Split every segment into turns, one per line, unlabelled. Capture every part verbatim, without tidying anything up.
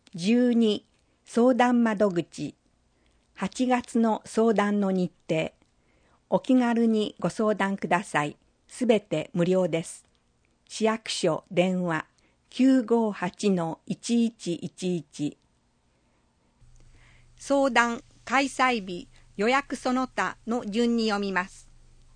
じゅうに相談窓口はちがつの相談の日程。お気軽にご相談ください。すべて無料です。市役所電話 きゅうごはちのいちいちいちいち。相談開催日予約その他の順に読みます。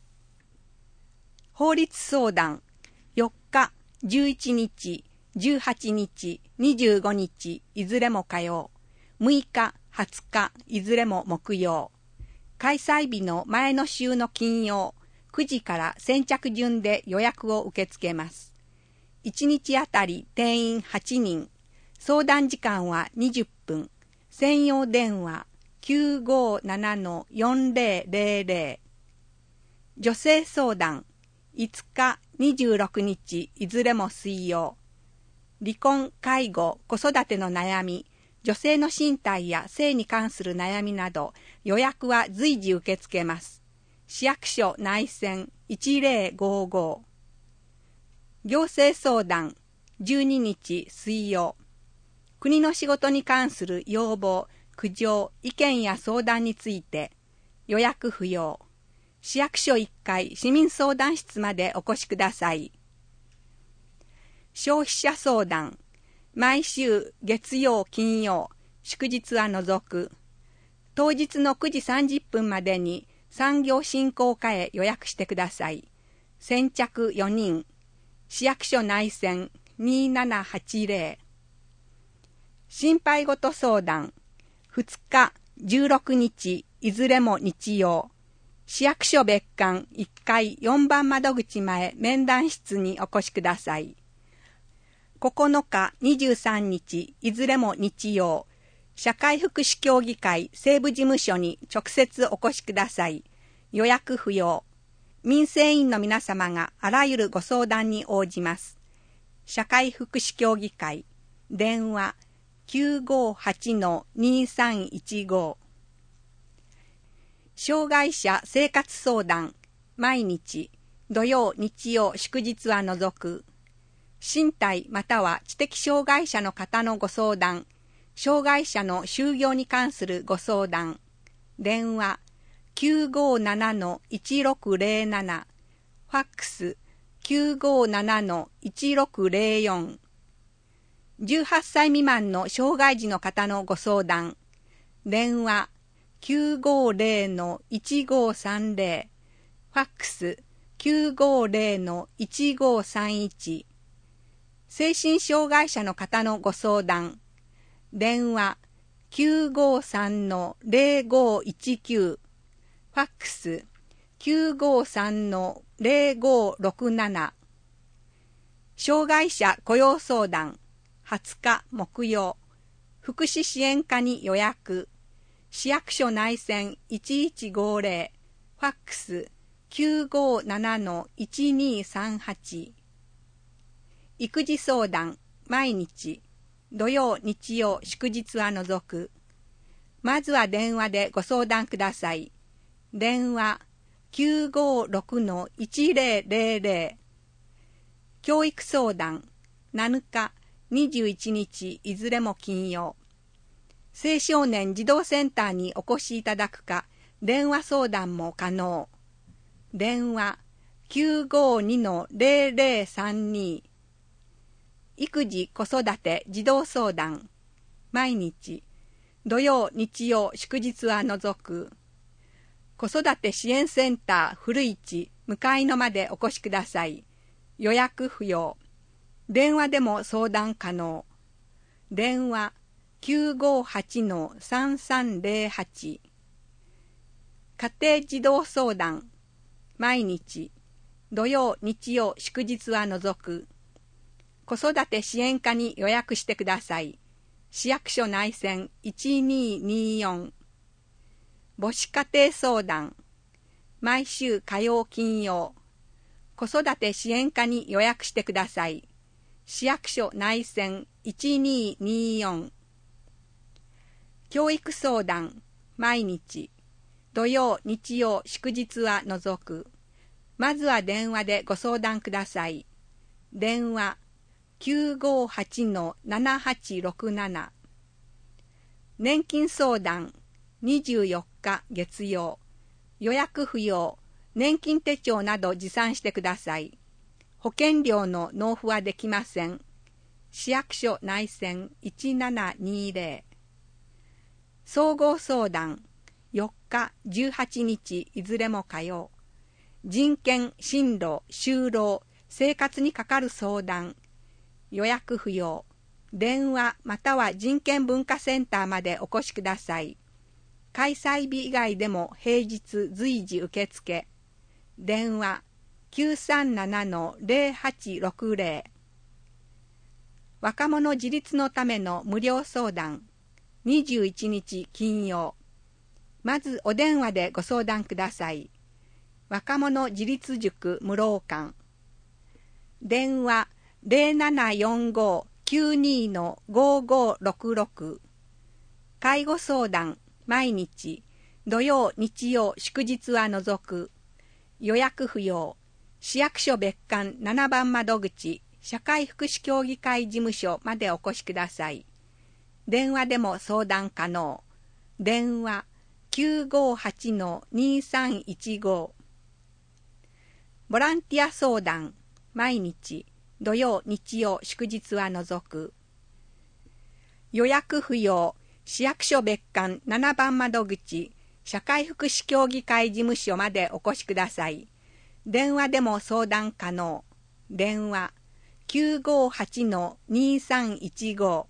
法律相談よっか、じゅういちにち、じゅうはちにち、にじゅうごにちいずれも火曜、むいか、はつかいずれも木曜。開催日の前の週の金曜くじから先着順で予約を受け付けます。いちにちあたり定員はちにん、相談時間はにじゅっぷん、専用電話 きゅうごななのよんぜろぜろぜろ。女性相談いつか、にじゅうろくにちいずれも水曜。離婚、介護、子育ての悩み、女性の身体や性に関する悩みなど予約は随時受け付けます。市役所内線いちぜろごご。行政相談じゅうににち水曜。国の仕事に関する要望、苦情、意見や相談について予約不要。市役所いっかい市民相談室までお越しください。消費者相談毎週月曜金曜祝日は除く。当日のくじさんじゅっぷんまでに産業振興課へ予約してください。先着よにん。市役所内線にななはちぜろ。心配事相談ふつか、じゅうろくにちいずれも日曜。市役所別館いっかいよんばん窓口前面談室にお越しください。ここのか、にじゅうさんにちいずれも日曜。社会福祉協議会西部事務所に直接お越しください。予約不要。民生委員の皆様があらゆるご相談に応じます。社会福祉協議会電話 きゅうごはちのにさんいちご。障害者生活相談毎日土曜日曜祝日は除く。身体または知的障害者の方のご相談、障害者の就業に関するご相談電話 きゅうごななのいちろくぜろなな、ファックス きゅうごななのいちろくぜろよん。じゅうはっさい未満の障害児の方のご相談電話きゅうごぜろのいちごさんぜろ、ファックス きゅうごぜろのいちごさんいち。精神障害者の方のご相談電話 きゅうごさんのぜろごいちきゅう、ファックス きゅうごさんのぜろごろくなな。障害者雇用相談はつか木曜。福祉支援課に予約。市役所内線いちいちごぜろ、ファックス きゅうごななのいちにさんはち。育児相談毎日土曜日曜祝日は除く。まずは電話でご相談ください。電話 きゅうごろくのいちぜろぜろぜろ。教育相談なのか、にじゅういちにちいずれも金曜。青少年児童センターにお越しいただくか、電話相談も可能。電話 きゅうごにのぜろぜろさんに。育児子育て児童相談毎日土曜日曜祝日は除く。子育て支援センター古市向かいのまでお越しください。予約不要。電話でも相談可能。電話きゅうごはちのさんさんぜろはち。家庭児童相談毎日土曜日曜祝日は除く。子育て支援課に予約してください。市役所内線いちにーにーよん。母子家庭相談毎週火曜金曜。子育て支援課に予約してください。市役所内線いちにーにーよん。教育相談毎日土曜日曜祝日は除く。まずは電話でご相談ください。電話 きゅうごはちのななはちろくなな。 年金相談にじゅうよっか月曜、予約不要、年金手帳など持参してください。保険料の納付はできません。市役所内線いちななにぜろ。総合相談よっかじゅうはちにちいずれも火曜。人権、進路、就労、生活にかかる相談。予約不要。電話または人権文化センターまでお越しください。開催日以外でも平日随時受付。電話 きゅうさんななのゼロはちろくゼロ。若者自立のための無料相談にじゅういちにち金曜。まずお電話でご相談ください。若者自立塾無老館。電話ゼロななよんご きゅうにのごごろくろく。介護相談毎日土曜日曜祝日は除く。予約不要。市役所別館ななばん窓口社会福祉協議会事務所までお越しください。電話でも相談可能。電話 きゅうごはちのにさんいちご。ボランティア相談毎日土曜日曜祝日は除く。予約不要。市役所別館ななばん窓口社会福祉協議会事務所までお越しください。電話でも相談可能。電話 きゅうごはちのにさんいちご。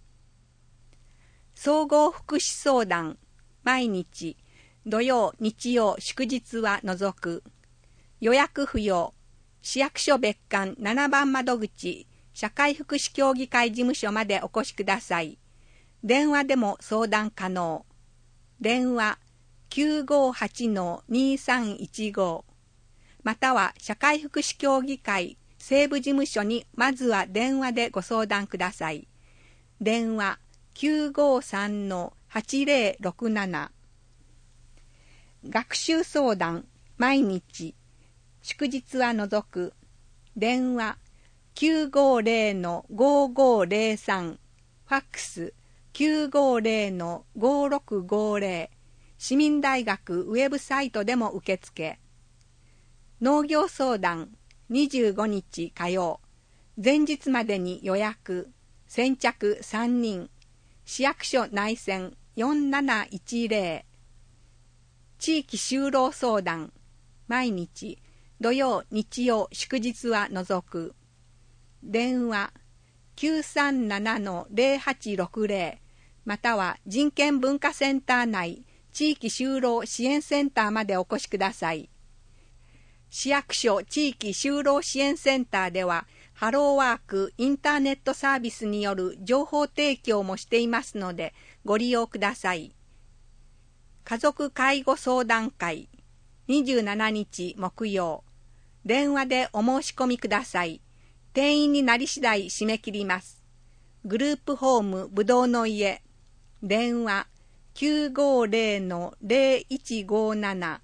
総合福祉相談毎日土曜日曜祝日は除く。予約不要。市役所別館ななばん窓口社会福祉協議会事務所までお越しください。電話でも相談可能。電話 きゅうごはちのにさんいちご。または社会福祉協議会西部事務所にまずは電話でご相談ください。電話 きゅうごさんのはちぜろろくなな。学習相談毎日祝日は除く。電話 きゅうごゼロのごごゼロさん。ファックス きゅうごゼロのごろくごゼロ。市民大学ウェブサイトでも受付。農業相談にじゅうごにち火曜。前日までに予約。先着さんにん。市役所内線よんなないちゼロ。地域就労相談毎日土曜日曜祝日は除く。電話 きゅうさんななのゼロはちろくゼロ または人権文化センター内地域就労支援センターまでお越しください。市役所地域就労支援センターではハローワークインターネットサービスによる情報提供もしていますのでご利用ください。家族介護相談会にじゅうしちにち木曜。電話でお申し込みください。定員になり次第締め切ります。グループホームぶどうの家。電話 きゅうごゼロのゼロいちごなな。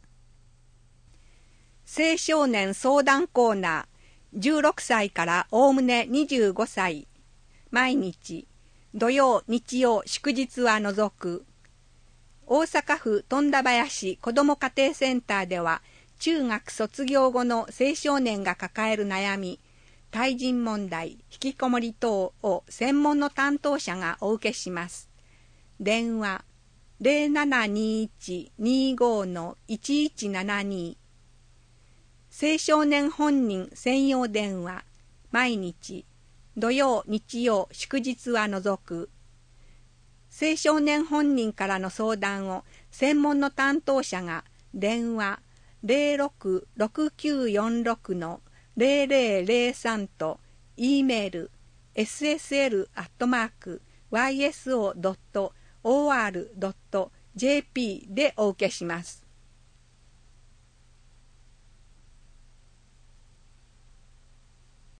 青少年相談コーナーじゅうろくさいからおおむねにじゅうごさい。毎日土曜日曜祝日は除く。大阪府富田林子ども家庭センターでは中学卒業後の青少年が抱える悩み、対人問題、引きこもり等を専門の担当者がお受けします。電話ゼロななにいちにごのいちいちななに。青少年本人専用電話毎日土曜日曜祝日は除く。青少年本人からの相談を専門の担当者が電話ゼロろくろくきゅうよんろくのゼロゼロゼロさんと E メール エスエスエル アットマーク ワイエスオー ドット オーアール ドット ジェーピー でお受けします。